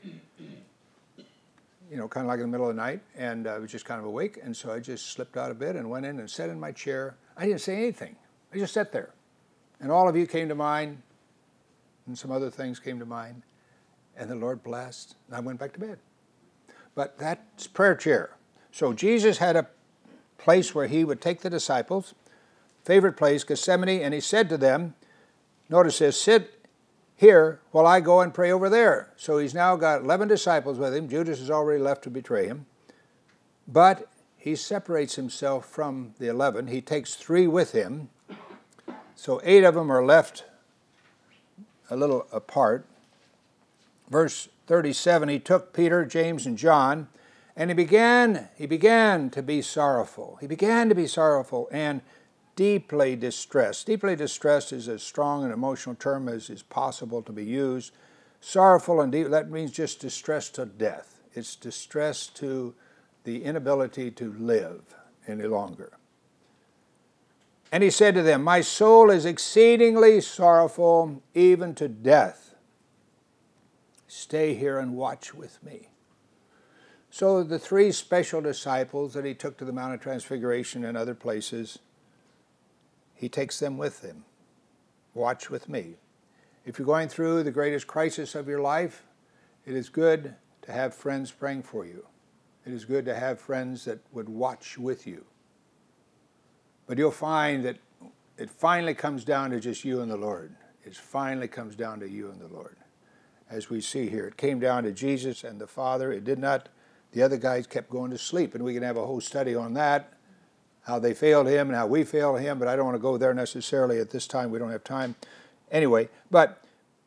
kind of like in the middle of the night, and I was just kind of awake, and so I just slipped out of bed and went in and sat in my chair. I didn't say anything. I just sat there. And all of you came to mind, and some other things came to mind, and the Lord blessed, and I went back to bed. But that's prayer chair. So Jesus had a place where he would take the disciples, favorite place, Gethsemane, and he said to them, notice this, sit here while I go and pray over there. So he's now got 11 disciples with him. Judas has already left to betray him. But he separates himself from the 11. He takes 3 with him. So 8 of them are left a little apart. Verse 37, he took Peter, James, and John, and he began to be sorrowful. He began to be sorrowful and deeply distressed. Deeply distressed is as strong an emotional term as is possible to be used. Sorrowful and deep, that means just distressed to death. It's distressed to the inability to live any longer. And he said to them, my soul is exceedingly sorrowful, even to death. Stay here and watch with me. So the three special disciples that he took to the Mount of Transfiguration and other places, he takes them with him. Watch with me. If you're going through the greatest crisis of your life, it is good to have friends praying for you. It is good to have friends that would watch with you. But you'll find that it finally comes down to just you and the Lord. It finally comes down to you and the Lord. As we see here, it came down to Jesus and the Father. It did not, the other guys kept going to sleep, and we can have a whole study on that, how they failed him and how we failed him, but I don't want to go there necessarily at this time. We don't have time. Anyway, but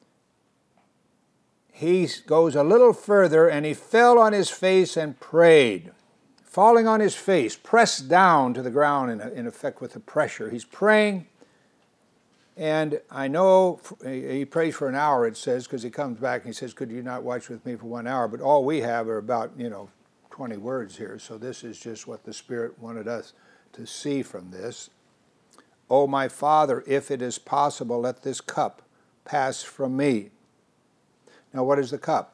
he goes a little further, and he fell on his face and prayed. Falling on his face, pressed down to the ground in effect with the pressure. He's praying, and I know he prays for an hour, it says, because he comes back and he says, could you not watch with me for 1 hour? But all we have are about, 20 words here, so this is just what the Spirit wanted us to see from this. Oh, my Father, if it is possible, let this cup pass from me. Now, what is the cup?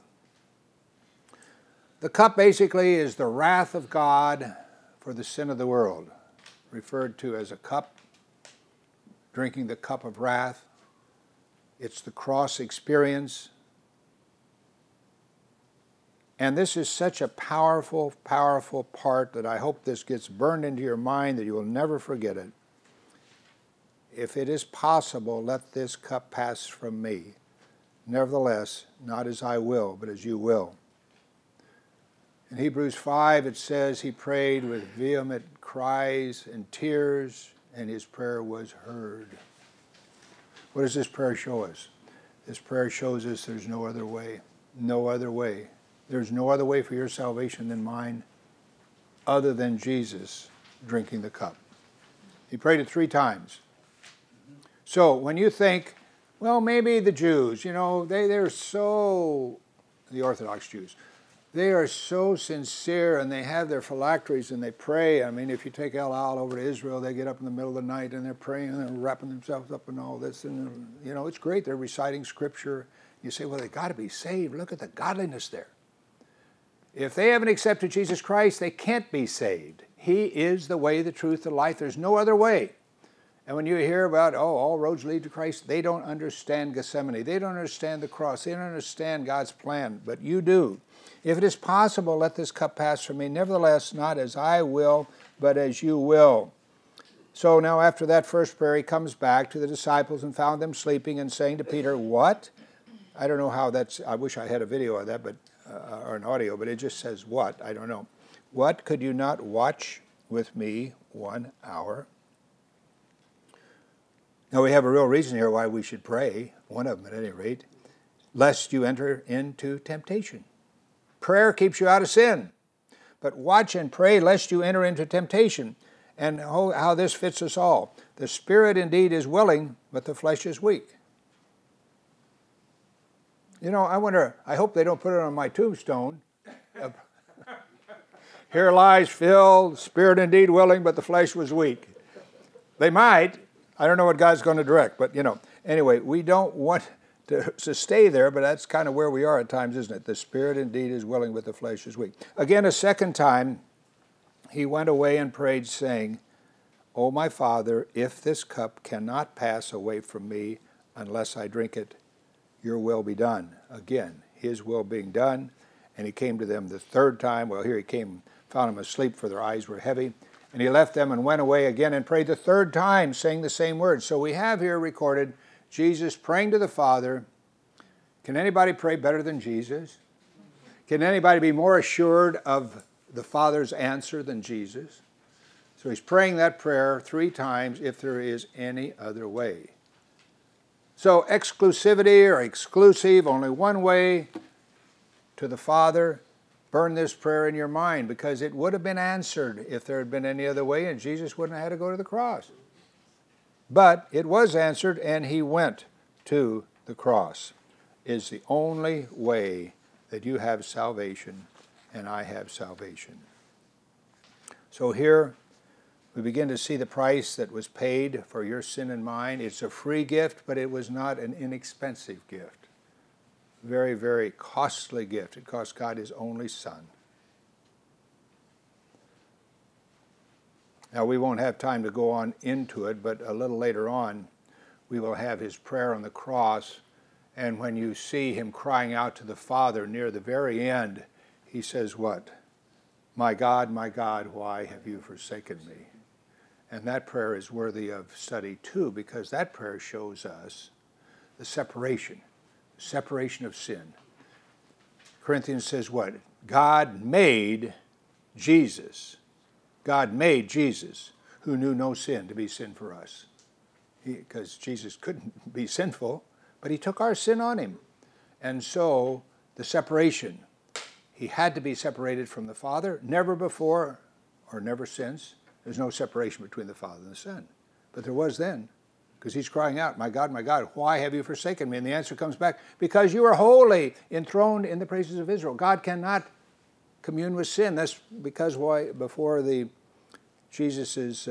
The cup basically is the wrath of God for the sin of the world, referred to as a cup, drinking the cup of wrath. It's the cross experience. And this is such a powerful, powerful part that I hope this gets burned into your mind that you will never forget it. If it is possible, let this cup pass from me. Nevertheless, not as I will, but as you will. In Hebrews 5, it says he prayed with vehement cries and tears, and his prayer was heard. What does this prayer show us? This prayer shows us there's no other way. No other way. There's no other way for your salvation than mine, other than Jesus drinking the cup. He prayed it 3 times. So when you think, well, maybe the Jews, they're so, the Orthodox Jews, they are so sincere, and they have their phylacteries and they pray. I mean, if you take El Al over to Israel, they get up in the middle of the night and they're praying and they're wrapping themselves up in all this. And, it's great. They're reciting Scripture. You say, well, they got to be saved. Look at the godliness there. If they haven't accepted Jesus Christ, they can't be saved. He is the way, the truth, the life. There's no other way. And when you hear about, all roads lead to Christ, they don't understand Gethsemane. They don't understand the cross. They don't understand God's plan, but you do. If it is possible, let this cup pass from me. Nevertheless, not as I will, but as you will. So now after that first prayer, he comes back to the disciples and found them sleeping and saying to Peter, what? I don't know how that's, I wish I had a video of that, but or an audio, but it just says what? I don't know. What, could you not watch with me 1 hour? Now we have a real reason here why we should pray, one of them at any rate, lest you enter into temptation. Prayer keeps you out of sin, but watch and pray lest you enter into temptation. And how this fits us all. The spirit indeed is willing, but the flesh is weak. I wonder, I hope they don't put it on my tombstone. Here lies Phil, spirit indeed willing, but the flesh was weak. They might. I don't know what God's going to direct, but anyway, we don't want to stay there, but that's kind of where we are at times, isn't it? The spirit indeed is willing, but the flesh is weak. Again, a second time, he went away and prayed, saying, O my Father, if this cup cannot pass away from me unless I drink it, your will be done. Again, his will being done. And he came to them the third time. Well, here he came, found them asleep, for their eyes were heavy. And he left them and went away again and prayed the third time, saying the same words. So we have here recorded Jesus praying to the Father. Can anybody pray better than Jesus? Can anybody be more assured of the Father's answer than Jesus? So he's praying that prayer 3 times, if there is any other way. So exclusivity or exclusive, only one way to the Father. Burn this prayer in your mind, because it would have been answered if there had been any other way, and Jesus wouldn't have had to go to the cross. But it was answered, and he went to the cross. is the only way that you have salvation and I have salvation. So here we begin to see the price that was paid for your sin and mine. It's a free gift, but it was not an inexpensive gift. Very, very costly gift. It cost God his only Son. Now, we won't have time to go on into it, but a little later on, we will have his prayer on the cross. And when you see him crying out to the Father near the very end, he says what? My God, why have you forsaken me? And that prayer is worthy of study too, because that prayer shows us the separation of sin. Corinthians says what? God made Jesus, who knew no sin, to be sin for us. Because Jesus couldn't be sinful, but he took our sin on him. And so the separation, he had to be separated from the Father. Never before or never since, there's no separation between the Father and the Son. But there was then, because he's crying out, my God, why have you forsaken me? And the answer comes back, because you are holy, enthroned in the praises of Israel. God cannot commune with sin. That's because why before Jesus'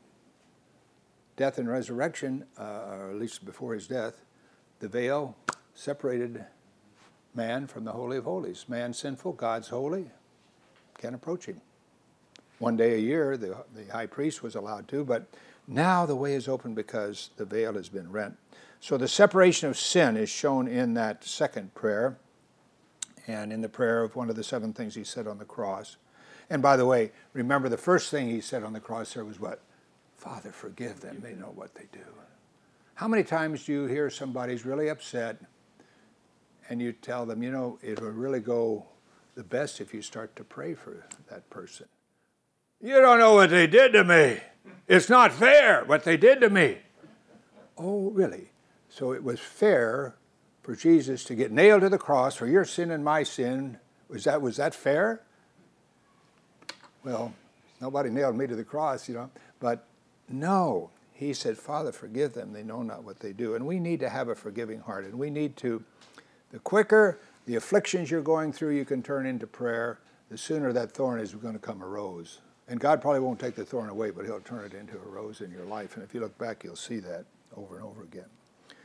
death and resurrection, or at least before his death, the veil separated man from the Holy of Holies. Man sinful, God's holy, can't approach him. One day a year, the high priest was allowed to, but now the way is open because the veil has been rent. So the separation of sin is shown in that second prayer and in the prayer of one of the 7 things he said on the cross. And by the way, remember the first thing he said on the cross there was what? Father, forgive them. They know what they do. How many times do you hear somebody's really upset and you tell them, it will really go the best if you start to pray for that person? You don't know what they did to me. It's not fair what they did to me. Oh, really? So it was fair for Jesus to get nailed to the cross for your sin and my sin. Was that fair? Well, nobody nailed me to the cross, But no, he said, Father, forgive them. They know not what they do. And we need to have a forgiving heart. And we need to, the quicker the afflictions you're going through you can turn into prayer, the sooner that thorn is going to come a rose. And God probably won't take the thorn away, but he'll turn it into a rose in your life. And if you look back, you'll see that over and over again.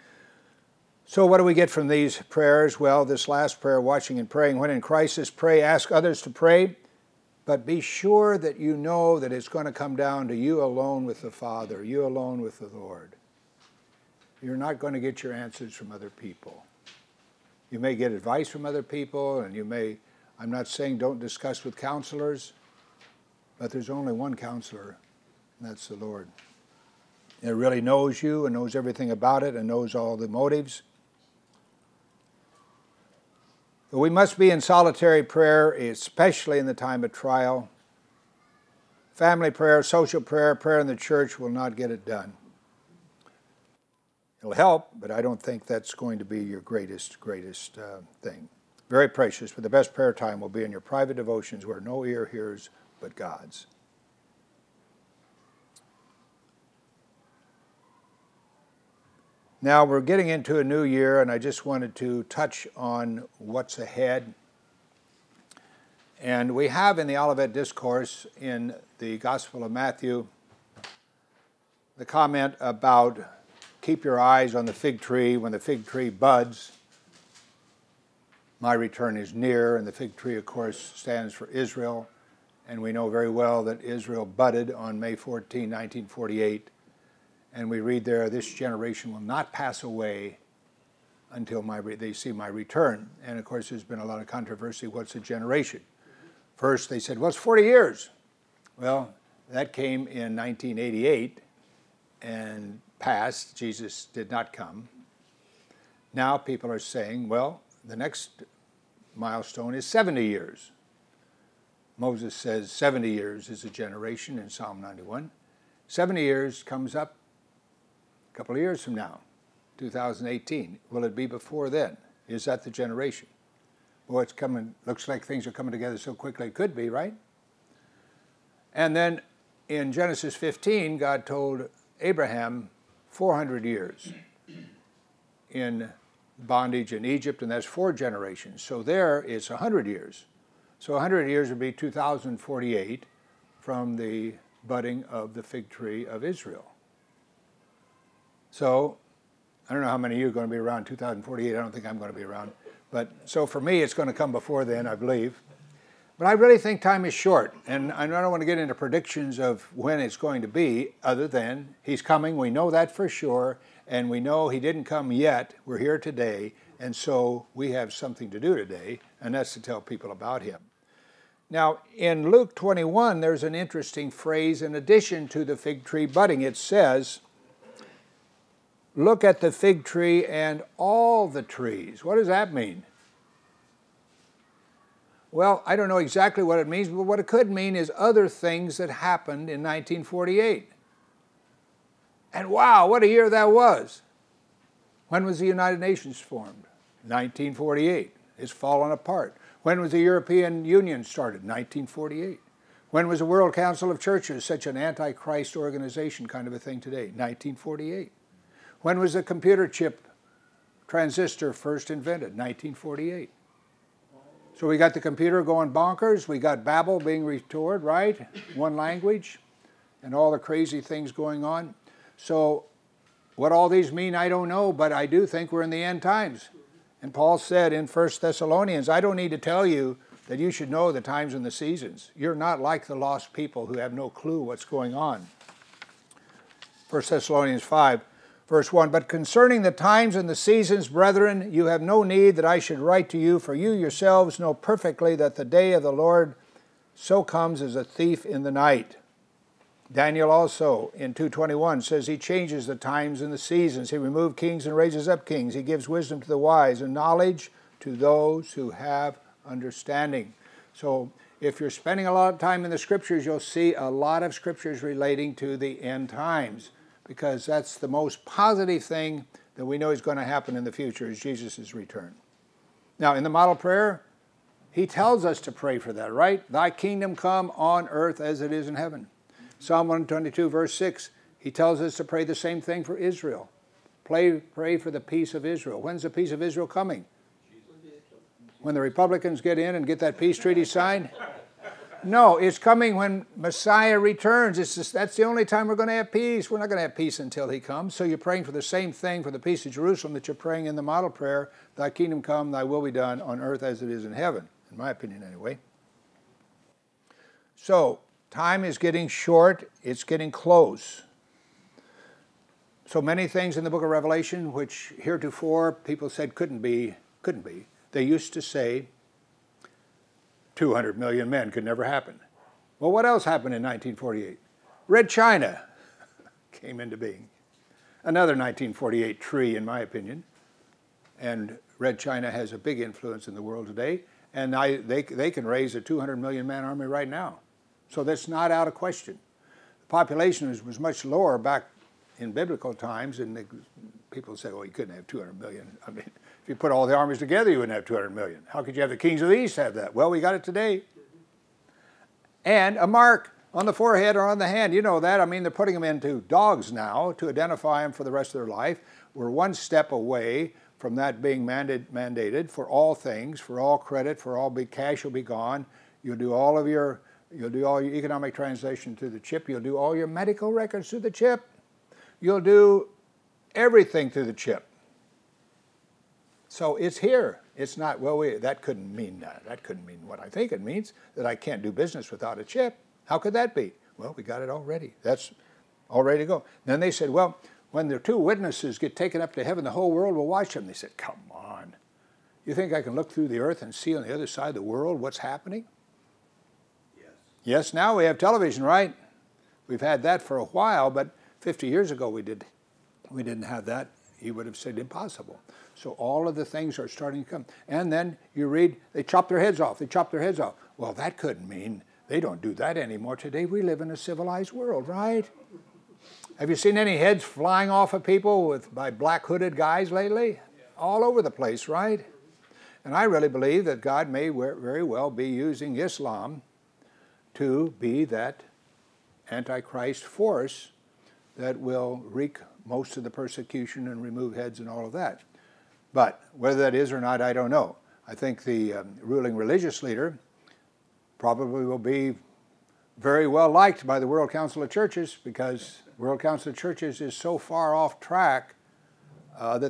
So what do we get from these prayers? Well, this last prayer, watching and praying. When in crisis, pray, ask others to pray, but be sure that you know that it's going to come down to you alone with the Father, you alone with the Lord. You're not going to get your answers from other people. You may get advice from other people, and I'm not saying don't discuss with counselors, but there's only one counselor, and that's the Lord. It really knows you and knows everything about it and knows all the motives. But we must be in solitary prayer, especially in the time of trial. Family prayer, social prayer, prayer in the church will not get it done. It'll help, but I don't think that's going to be your greatest thing. Very precious, but the best prayer time will be in your private devotions where no ear hears but God's. Now we're getting into a new year, and I just wanted to touch on what's ahead. And we have in the Olivet Discourse in the Gospel of Matthew the comment about keep your eyes on the fig tree. When the fig tree buds, my return is near. And the fig tree, of course, stands for Israel. And we know very well that Israel budded on May 14, 1948. And we read there, this generation will not pass away until they see my return. And of course, there's been a lot of controversy. What's a generation? First, they said, well, it's 40 years. Well, that came in 1988 and passed. Jesus did not come. Now people are saying, well, the next milestone is 70 years. Moses says 70 years is a generation in Psalm 91. 70 years comes up a couple of years from now, 2018. Will it be before then? Is that the generation? Well, it's coming, looks like things are coming together so quickly, it could be, right? And then in Genesis 15, God told Abraham 400 years in bondage in Egypt, and that's 4 generations. So there it's 100 years. So 100 years would be 2048 from the budding of the fig tree of Israel. So I don't know how many of you are going to be around 2048. I don't think I'm going to be around. But so for me, it's going to come before then, I believe. But I really think time is short, and I don't want to get into predictions of when it's going to be, other than he's coming. We know that for sure, and we know he didn't come yet. We're here today, and so we have something to do today, and that's to tell people about him. Now, in Luke 21, there's an interesting phrase in addition to the fig tree budding. It says, "Look at the fig tree and all the trees." What does that mean? Well, I don't know exactly what it means, but what it could mean is other things that happened in 1948. And wow, what a year that was. When was the United Nations formed? 1948. It's fallen apart. When was the European Union started? 1948. When was the World Council of Churches such an anti-Christ organization kind of a thing today? 1948. When was the computer chip transistor first invented? 1948. So we got the computer going bonkers. We got Babel being restored, right? One language, and all the crazy things going on. So what all these mean, I don't know, but I do think we're in the end times. And Paul said in 1 Thessalonians, I don't need to tell you that you should know the times and the seasons. You're not like the lost people who have no clue what's going on. 1 Thessalonians 5. Verse 1, "But concerning the times and the seasons, brethren, you have no need that I should write to you, for you yourselves know perfectly that the day of the Lord so comes as a thief in the night." Daniel also in 2:21 says he changes the times and the seasons. He removes kings and raises up kings. He gives wisdom to the wise and knowledge to those who have understanding. So if you're spending a lot of time in the Scriptures, you'll see a lot of Scriptures relating to the end times, because that's the most positive thing that we know is going to happen in the future, is Jesus' return. Now, in the model prayer, he tells us to pray for that, right? Thy kingdom come on earth as it is in heaven. Psalm 122, verse 6, he tells us to pray the same thing for Israel. Pray for the peace of Israel. When's the peace of Israel coming? When the Republicans get in and get that peace treaty signed? No, it's coming when Messiah returns. That's the only time we're going to have peace. We're not going to have peace until he comes. So you're praying for the same thing, for the peace of Jerusalem, that you're praying in the model prayer, thy kingdom come, thy will be done on earth as it is in heaven, in my opinion anyway. So time is getting short. It's getting close. So many things in the book of Revelation, which heretofore people said couldn't be. They used to say 200 million men could never happen. Well, what else happened in 1948? Red China came into being. Another 1948 tree, in my opinion. And Red China has a big influence in the world today. And they can raise a 200 million man army right now. So that's not out of question. The population was much lower back in biblical times, and people say, well, you couldn't have 200 million. I mean, if you put all the armies together, you wouldn't have 200 million. How could you have the kings of the east have that? Well, we got it today. And a mark on the forehead or on the hand. You know that. I mean, they're putting them into dogs now to identify them for the rest of their life. We're one step away from that being mandated for all things, for all credit, for all big cash will be gone. You'll do all your economic translation through the chip. You'll do all your medical records through the chip. You'll do everything through the chip. So it's here. It's not, well, that couldn't mean that. That couldn't mean what I think it means, that I can't do business without a chip. How could that be? Well, we got it already. That's all ready to go. Then they said, well, when the 2 witnesses get taken up to heaven, the whole world will watch them. They said, come on. You think I can look through the earth and see on the other side of the world what's happening? Yes. Yes, now we have television, right? We've had that for a while, but 50 years ago we didn't have that. He would have said impossible. So all of the things are starting to come. And then you read, they chop their heads off. They chop their heads off. Well, that couldn't mean they don't do that anymore. Today we live in a civilized world, right? Have you seen any heads flying off of people by black hooded guys lately? All over the place, right? And I really believe that God may very well be using Islam to be that Antichrist force that will wreak most of the persecution and remove heads and all of that. But whether that is or not, I don't know. I think the ruling religious leader probably will be very well liked by the World Council of Churches, because World Council of Churches is so far off track that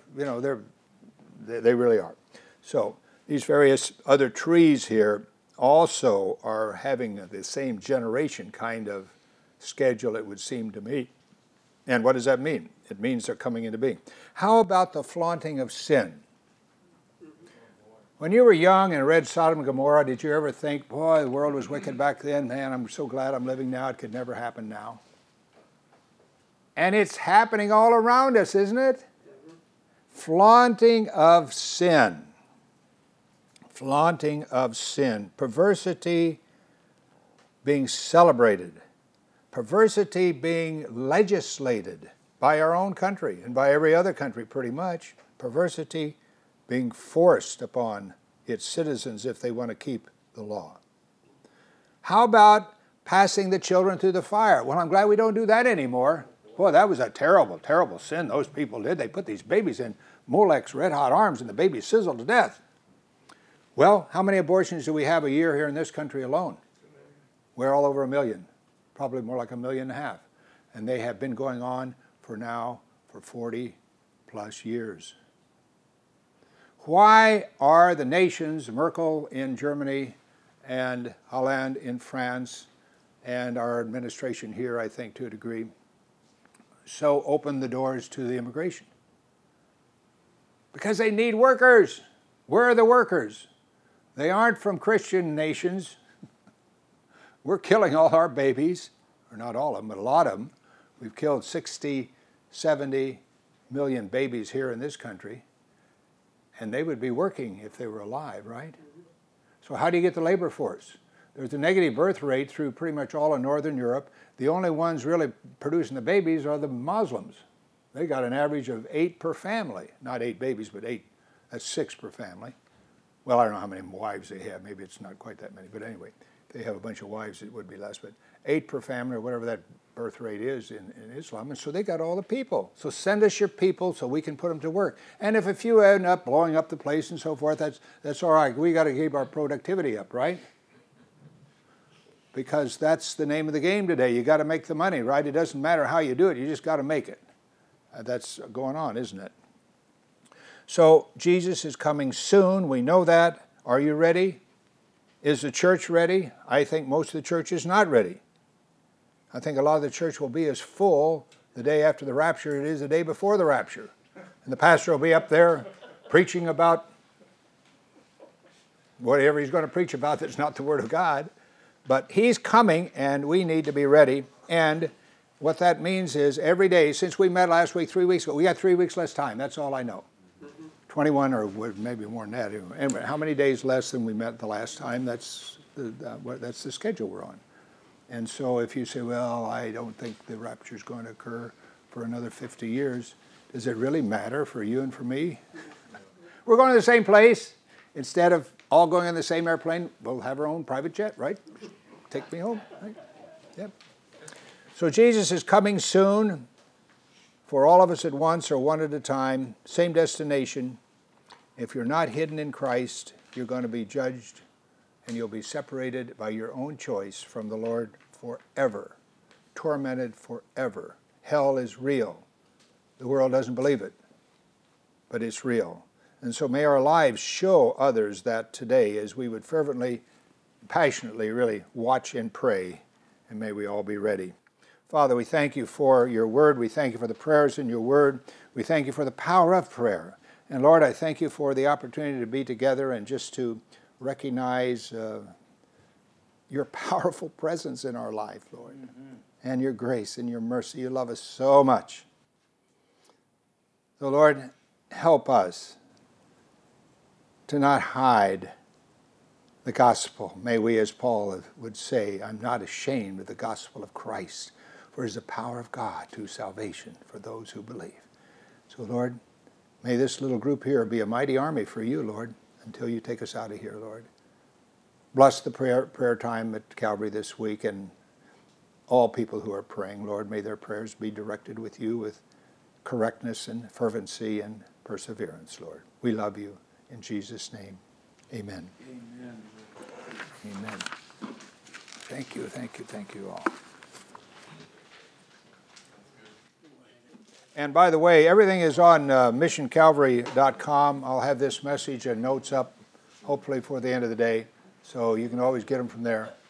they really are. So these various other trees here also are having the same generation kind of schedule, it would seem to me. And what does that mean? It means they're coming into being. How about the flaunting of sin? When you were young and read Sodom and Gomorrah, did you ever think, boy, the world was wicked back then, man, I'm so glad I'm living now, it could never happen now? And it's happening all around us, isn't it? Flaunting of sin. Flaunting of sin. Perversity being celebrated. Perversity being legislated by our own country and by every other country pretty much. Perversity being forced upon its citizens if they want to keep the law. How about passing the children through the fire? Well, I'm glad we don't do that anymore. Boy, that was a terrible, terrible sin those people did. They put these babies in Molech's red-hot arms and the babies sizzled to death. Well, how many abortions do we have a year here in this country alone? We're all over 1 million, probably more like 1.5 million. And they have been going on for 40 plus years. Why are the nations, Merkel in Germany and Hollande in France, and our administration here, I think, to a degree, so open the doors to the immigration? Because they need workers. Where are the workers? They aren't from Christian nations. We're killing all our babies, or not all of them, but a lot of them. We've killed 60, 70 million babies here in this country. And they would be working if they were alive, right? So how do you get the labor force? There's a negative birth rate through pretty much all of Northern Europe. The only ones really producing the babies are the Muslims. They got an average of 8 per family. Not 8 babies, but 8. That's 6 per family. Well, I don't know how many wives they have. Maybe it's not quite that many. But anyway, if they have a bunch of wives, it would be less. But 8 per family, or whatever that birth rate is in Islam. And so they got all the people. So send us your people so we can put them to work. And if a few end up blowing up the place and so forth, that's all right. We got to keep our productivity up, right? Because that's the name of the game today. You got to make the money, right? It doesn't matter how you do it. You just got to make it. That's going on, isn't it? So Jesus is coming soon. We know that. Are you ready? Is the church ready? I think most of the church is not ready. I think a lot of the church will be as full the day after the rapture as it is the day before the rapture. And the pastor will be up there preaching about whatever he's going to preach about that's not the Word of God. But he's coming, and we need to be ready. And what that means is every day, since we met last week, 3 weeks ago, we got 3 weeks less time. That's all I know. 21 or maybe more than that. Anyway, how many days less than we met the last time? That's the schedule we're on. And so if you say, well, I don't think the rapture is going to occur for another 50 years, does it really matter for you and for me? We're going to the same place. Instead of all going on the same airplane, we'll have our own private jet, right? Take me home, right? Yep. So Jesus is coming soon for all of us at once or one at a time, same destination. If you're not hidden in Christ, you're going to be judged and you'll be separated by your own choice from the Lord forever, tormented forever. Hell is real. The world doesn't believe it, but it's real. And so may our lives show others that today as we would fervently, passionately really watch and pray, and may we all be ready. Father, we thank you for your word. We thank you for the prayers in your word. We thank you for the power of prayer. And Lord, I thank you for the opportunity to be together and just to recognize your powerful presence in our life, Lord, and your grace and your mercy. You love us so much. So Lord, help us to not hide the gospel. May we, as Paul would say, I'm not ashamed of the gospel of Christ, for it is the power of God to salvation for those who believe. So Lord, may this little group here be a mighty army for you, Lord, until you take us out of here, Lord. Bless the prayer time at Calvary this week and all people who are praying, Lord. May their prayers be directed with you with correctness and fervency and perseverance, Lord. We love you. In Jesus' name, amen. Amen. Amen. Thank you all. And by the way, everything is on missioncalvary.com. I'll have this message and notes up hopefully for the end of the day, so you can always get them from there.